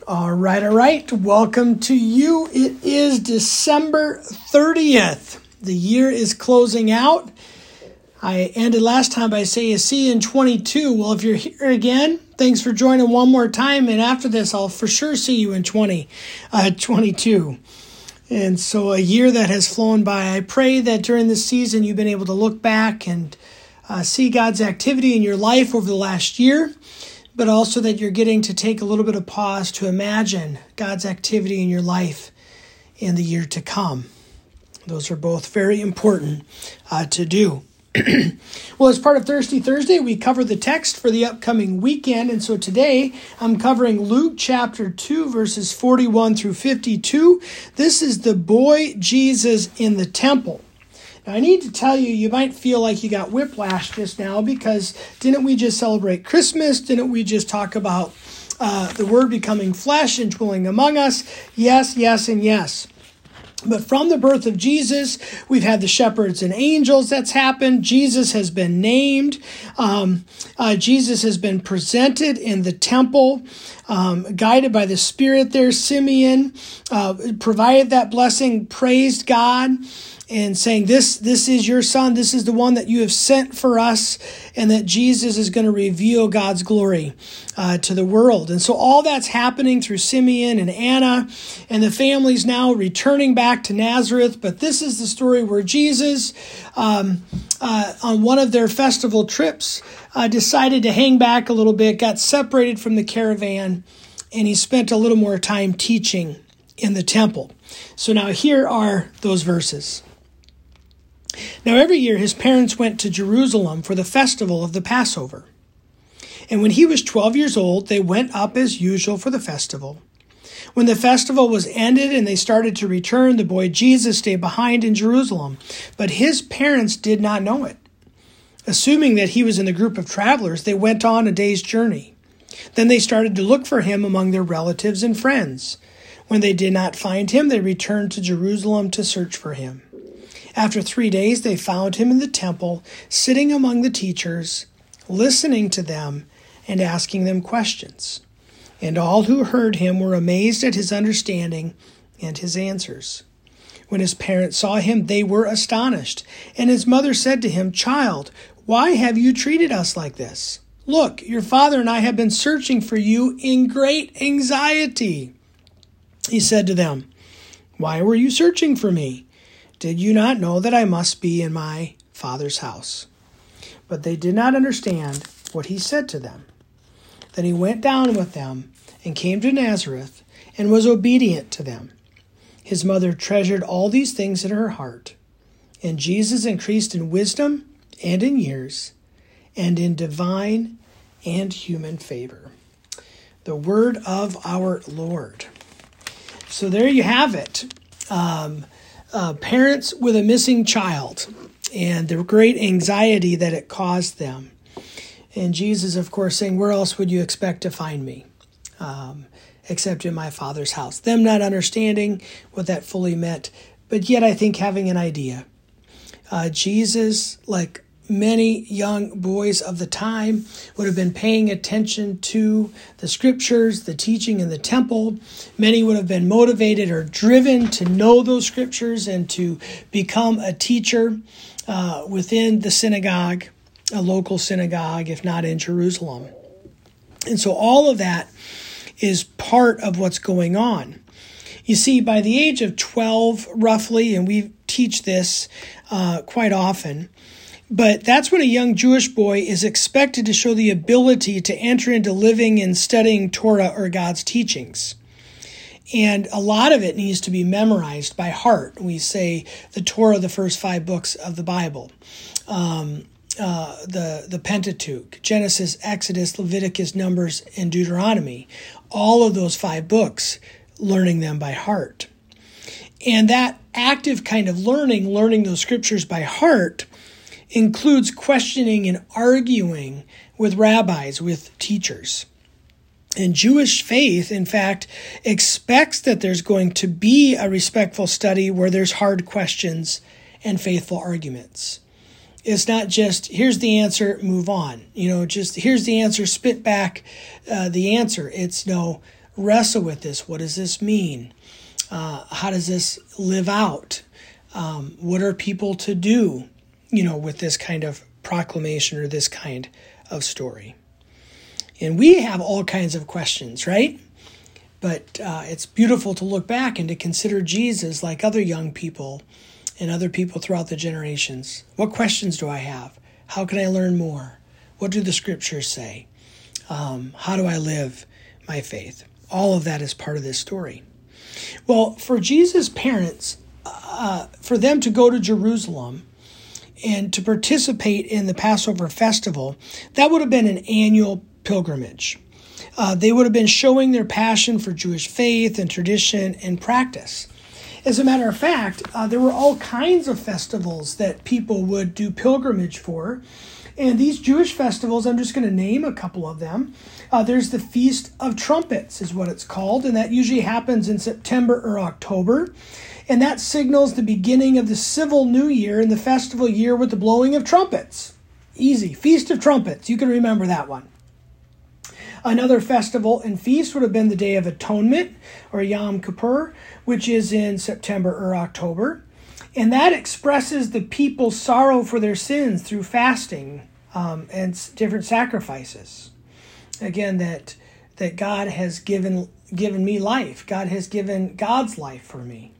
All right. Welcome to you. It is December 30th. The year is closing out. I ended last time by saying, see you in 22. Well, if you're here again, thanks for joining one more time. And after this, I'll for sure see you in 22. And so a year that has flown by. I pray that during this season, you've been able to look back and see God's activity in your life over the last year, but also that you're getting to take a little bit of pause to imagine God's activity in your life in the year to come. Those are both very important to do. Well, as part of Thirsty Thursday, we cover the text for the upcoming weekend. And so today I'm covering Luke chapter 2, verses 41 through 52. This is the boy Jesus in the temple. Now, I need to tell you, you might feel like you got whiplash just now because didn't we just celebrate Christmas? Didn't we just talk about the Word becoming flesh and dwelling among us? Yes, and yes. But from the birth of Jesus, we've had the shepherds and angels that's happened. Jesus has been named. Jesus has been presented in the temple, guided by the Spirit there. Simeon provided that blessing, praised God, and saying, this is your son. This is the one that you have sent for us, and that Jesus is going to reveal God's glory to the world. And so all that's happening through Simeon and Anna, and the family's now returning back to Nazareth. But this is the story where Jesus, on one of their festival trips, decided to hang back a little bit, got separated from the caravan, and he spent a little more time teaching in the temple. So now here are those verses. Now every year his parents went to Jerusalem for the festival of the Passover. And when he was 12 years old, they went up as usual for the festival. When the festival was ended and they started to return, the boy Jesus stayed behind in Jerusalem. But his parents did not know it. Assuming that he was in the group of travelers, they went on a day's journey. Then they started to look for him among their relatives and friends. When they did not find him, they returned to Jerusalem to search for him. After 3 days, they found him in the temple, sitting among the teachers, listening to them and asking them questions. And all who heard him were amazed at his understanding and his answers. When his parents saw him, they were astonished. And his mother said to him, "Child, why have you treated us like this? Look, your father and I have been searching for you in great anxiety." He said to them, "Why were you searching for me? Did you not know that I must be in my Father's house?" But they did not understand what he said to them. Then he went down with them and came to Nazareth and was obedient to them. His mother treasured all these things in her heart. And Jesus increased in wisdom and in years and in divine and human favor. The word of our Lord. So there you have it. Parents with a missing child and the great anxiety that it caused them. And Jesus, of course, saying, where else would you expect to find me except in my Father's house? Them not understanding what that fully meant, but yet I think having an idea. Jesus, like many young boys of the time, would have been paying attention to the scriptures, the teaching in the temple. Many would have been motivated or driven to know those scriptures and to become a teacher within the synagogue, a local synagogue, if not in Jerusalem. And so all of that is part of what's going on. You see, by the age of 12, roughly, and we teach this quite often, but that's when a young Jewish boy is expected to show the ability to enter into living and studying Torah or God's teachings. And a lot of it needs to be memorized by heart. We say the Torah, the first 5 books of the Bible, the Pentateuch, Genesis, Exodus, Leviticus, Numbers, and Deuteronomy. All of those 5 books, learning them by heart. And that active kind of learning those scriptures by heart, includes questioning and arguing with rabbis, with teachers. And Jewish faith, in fact, expects that there's going to be a respectful study where there's hard questions and faithful arguments. It's not just, here's the answer, move on. Just here's the answer, spit back the answer. It's no, wrestle with this. What does this mean? How does this live out? What are people to do, with this kind of proclamation or this kind of story? And we have all kinds of questions, right? But it's beautiful to look back and to consider Jesus like other young people and other people throughout the generations. What questions do I have? How can I learn more? What do the scriptures say? How do I live my faith? All of that is part of this story. Well, for Jesus' parents, for them to go to Jerusalem and to participate in the Passover festival, that would have been an annual pilgrimage. They would have been showing their passion for Jewish faith and tradition and practice. As a matter of fact, there were all kinds of festivals that people would do pilgrimage for. And these Jewish festivals, I'm just going to name a couple of them. There's the Feast of Trumpets is what it's called, and that usually happens in September or October. And that signals the beginning of the civil new year and the festival year with the blowing of trumpets. Easy. Feast of Trumpets. You can remember that one. Another festival and feast would have been the Day of Atonement, or Yom Kippur, which is in September or October. And that expresses the people's sorrow for their sins through fasting and different sacrifices. Again, that God has given me life. God has given God's life for me.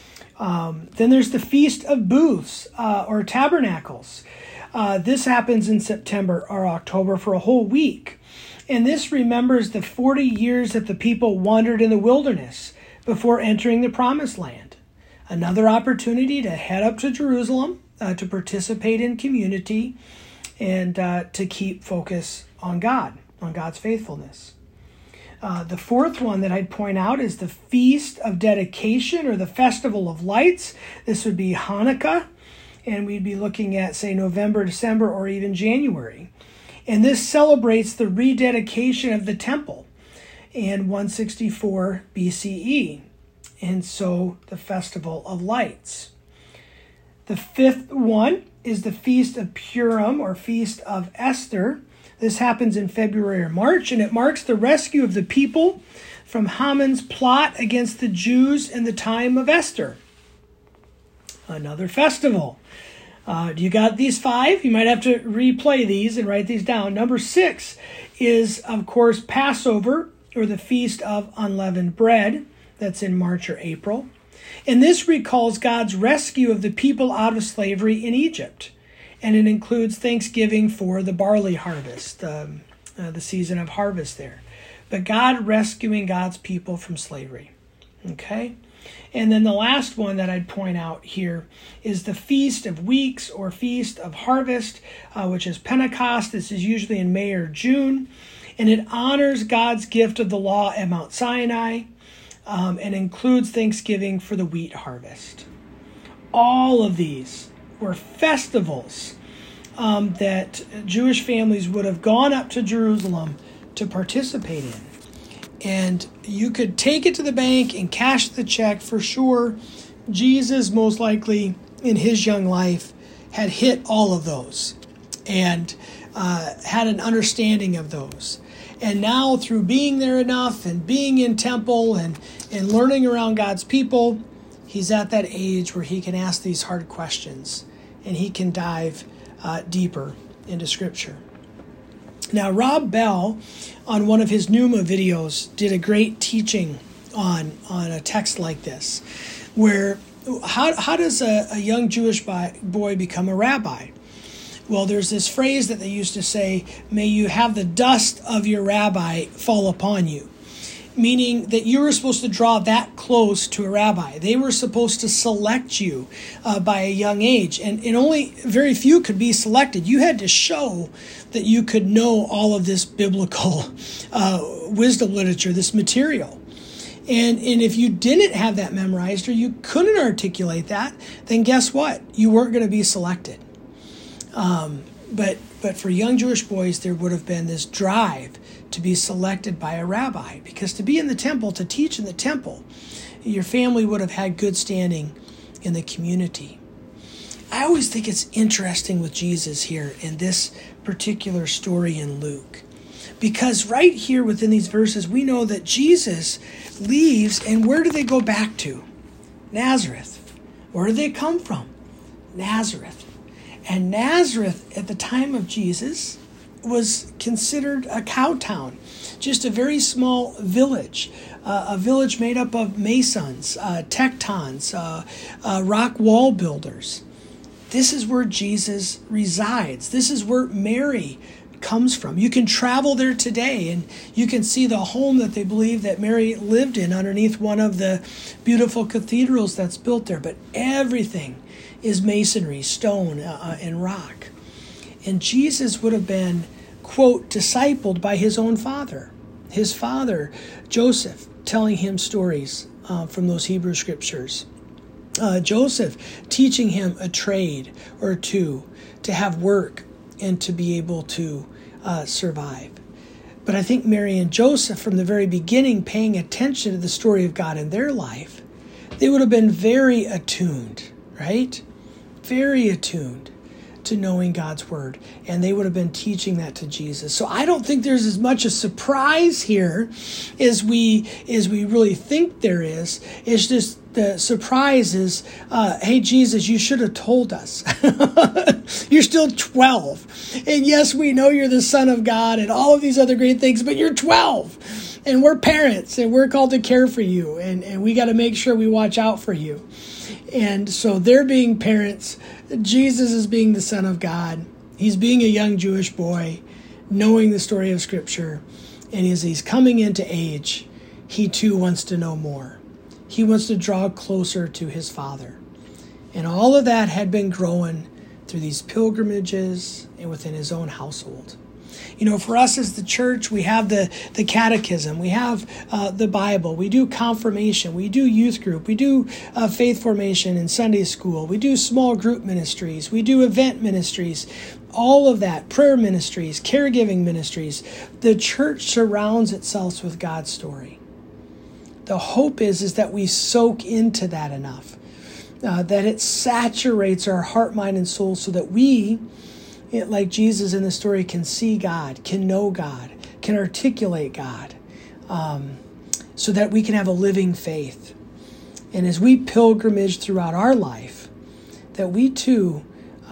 Then there's the Feast of Booths or Tabernacles. This happens in September or October for a whole week. And this remembers the 40 years that the people wandered in the wilderness before entering the Promised Land. Another opportunity to head up to Jerusalem, to participate in community, and to keep focus on God, on God's faithfulness. The fourth one that I'd point out is the Feast of Dedication, or the Festival of Lights. This would be Hanukkah, and we'd be looking at, say, November, December, or even January. And this celebrates the rededication of the temple in 164 BCE. And so the Festival of Lights. The fifth one is the Feast of Purim, or Feast of Esther. This happens in February or March, and it marks the rescue of the people from Haman's plot against the Jews in the time of Esther. Another festival. You got these five? You might have to replay these and write these down. Number 6 is, of course, Passover, or the Feast of Unleavened Bread. That's in March or April. And this recalls God's rescue of the people out of slavery in Egypt. And it includes Thanksgiving for the barley harvest, the season of harvest there. But God rescuing God's people from slavery. Okay? And then the last one that I'd point out here is the Feast of Weeks, or Feast of Harvest, which is Pentecost. This is usually in May or June. And it honors God's gift of the law at Mount Sinai, and includes Thanksgiving for the wheat harvest. All of these were festivals that Jewish families would have gone up to Jerusalem to participate in. And you could take it to the bank and cash the check for sure. Jesus, most likely in his young life, had hit all of those and had an understanding of those. And now, through being there enough and being in temple and learning around God's people, he's at that age where he can ask these hard questions and he can dive deeper into Scripture. Now, Rob Bell, on one of his Pneuma videos, did a great teaching on a text like this, where how does a young Jewish boy become a rabbi? Well, there's this phrase that they used to say, may you have the dust of your rabbi fall upon you, meaning that you were supposed to draw that close to a rabbi. They were supposed to select you by a young age, and only very few could be selected. You had to show that you could know all of this biblical wisdom literature, this material. And if you didn't have that memorized, or you couldn't articulate that, then guess what? You weren't going to be selected. But for young Jewish boys, there would have been this drive to be selected by a rabbi, because to be in the temple, to teach in the temple, your family would have had good standing in the community. I always think it's interesting with Jesus here in this particular story in Luke, Because right here within these verses, we know that Jesus leaves, and where do they go back to? Nazareth. Where do they come from? Nazareth. And Nazareth at the time of Jesus was considered a cow town, just a very small village, a village made up of masons, tectons, rock wall builders. This is where Jesus resides. This is where Mary comes from. You can travel there today and you can see the home that they believe that Mary lived in underneath one of the beautiful cathedrals that's built there. But everything is masonry, stone, and rock. And Jesus would have been, quote, discipled by his own father. His father, Joseph, telling him stories from those Hebrew scriptures. Joseph teaching him a trade or two to have work and to be able to survive. But I think Mary and Joseph, from the very beginning, paying attention to the story of God in their life, they would have been very attuned, right? Very attuned to knowing God's word, and they would have been teaching that to Jesus. So I don't think there's as much a surprise here as we really think there is. It's just the surprise is, hey, Jesus, you should have told us. You're still 12. And yes, we know you're the Son of God and all of these other great things, but you're 12. And we're parents, and we're called to care for you, and we got to make sure we watch out for you. And so they're being parents. Jesus is being the Son of God. He's being a young Jewish boy, knowing the story of Scripture. And as he's coming into age, he too wants to know more. He wants to draw closer to his Father. And all of that had been growing through these pilgrimages and within his own household. You know, for us as the church, we have the catechism, we have the Bible, we do confirmation, we do youth group, we do faith formation in Sunday school, we do small group ministries, we do event ministries, all of that, prayer ministries, caregiving ministries. The church surrounds itself with God's story. The hope is that we soak into that enough, that it saturates our heart, mind, and soul so that we, like Jesus in the story, can see God, can know God, can articulate God, so that we can have a living faith. And as we pilgrimage throughout our life, that we too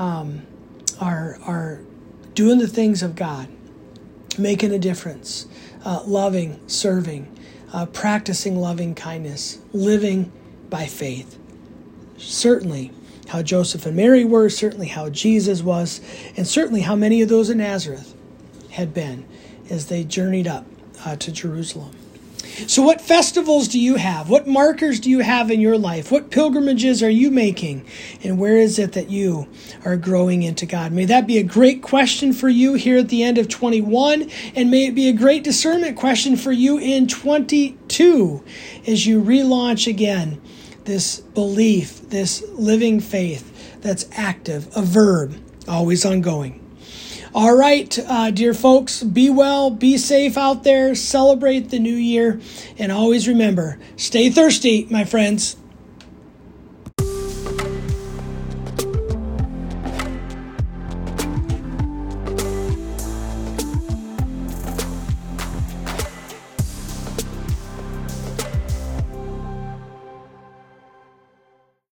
are doing the things of God, making a difference, loving, serving, practicing loving kindness, living by faith. Certainly how Joseph and Mary were, certainly how Jesus was, and certainly how many of those in Nazareth had been as they journeyed up to Jerusalem. So what festivals do you have? What markers do you have in your life? What pilgrimages are you making? And where is it that you are growing into God? May that be a great question for you here at the end of 21, and may it be a great discernment question for you in 22 as you relaunch again this belief, this living faith that's active, a verb, always ongoing. All right, dear folks, be well, be safe out there, celebrate the new year, and always remember, stay thirsty, my friends.